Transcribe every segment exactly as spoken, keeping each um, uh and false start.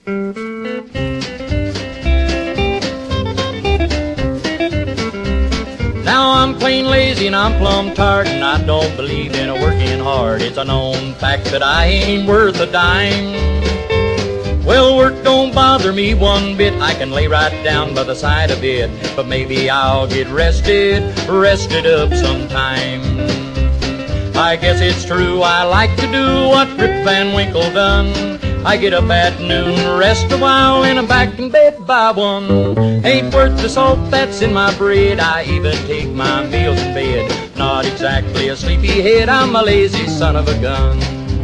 Now I'm plain lazy and I'm plumb tired, and I don't believe in a working hard. It's a known fact that I ain't worth a dime. Well, work don't bother me one bit. I can lay right down by the side of it, but maybe I'll get rested, rested up sometime. I guess it's true, I like to do what Rip Van Winkle done. I get up at noon, rest a while, and I'm back in bed by one. Ain't worth the salt that's in my bread. I even take my meals in bed. Not exactly a sleepyhead, I'm a lazy son of a gun.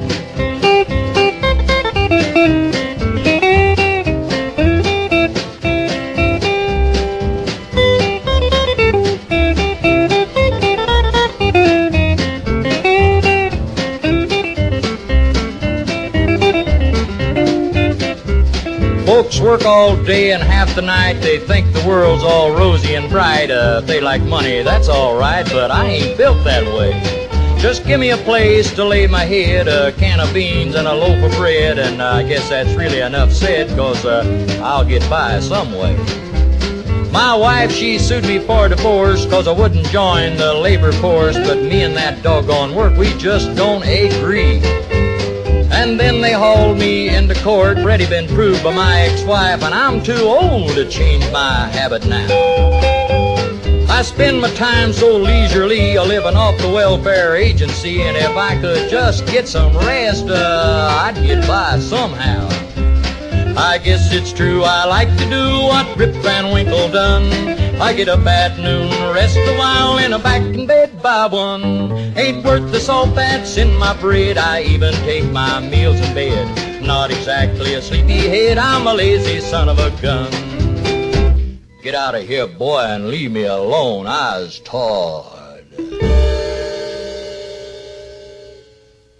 Folks work all day and half the night. They think the world's all rosy and bright. Uh, if they like money, that's all right, but I ain't built that way. Just give me a place to lay my head, a can of beans and a loaf of bread, and uh, I guess that's really enough said, 'cause uh, I'll get by some way. My wife, she sued me for divorce 'cause I wouldn't join the labor force, but me and that doggone work, we just don't agree. And then they hauled me into court, already been proved by my ex-wife, and I'm too old to change my habit now. I spend my time so leisurely, a living off the welfare agency, and if I could just get some rest, uh, I'd get by somehow. I guess it's true, I like to do what Rip Van Winkle done. I get up at noon, rest a while, and I'm back in bed by one. Ain't worth the salt that's in my bread. I even take my meals in bed. Not exactly a sleepyhead, I'm a lazy son of a gun. Get out of here, boy, and leave me alone. I's tired.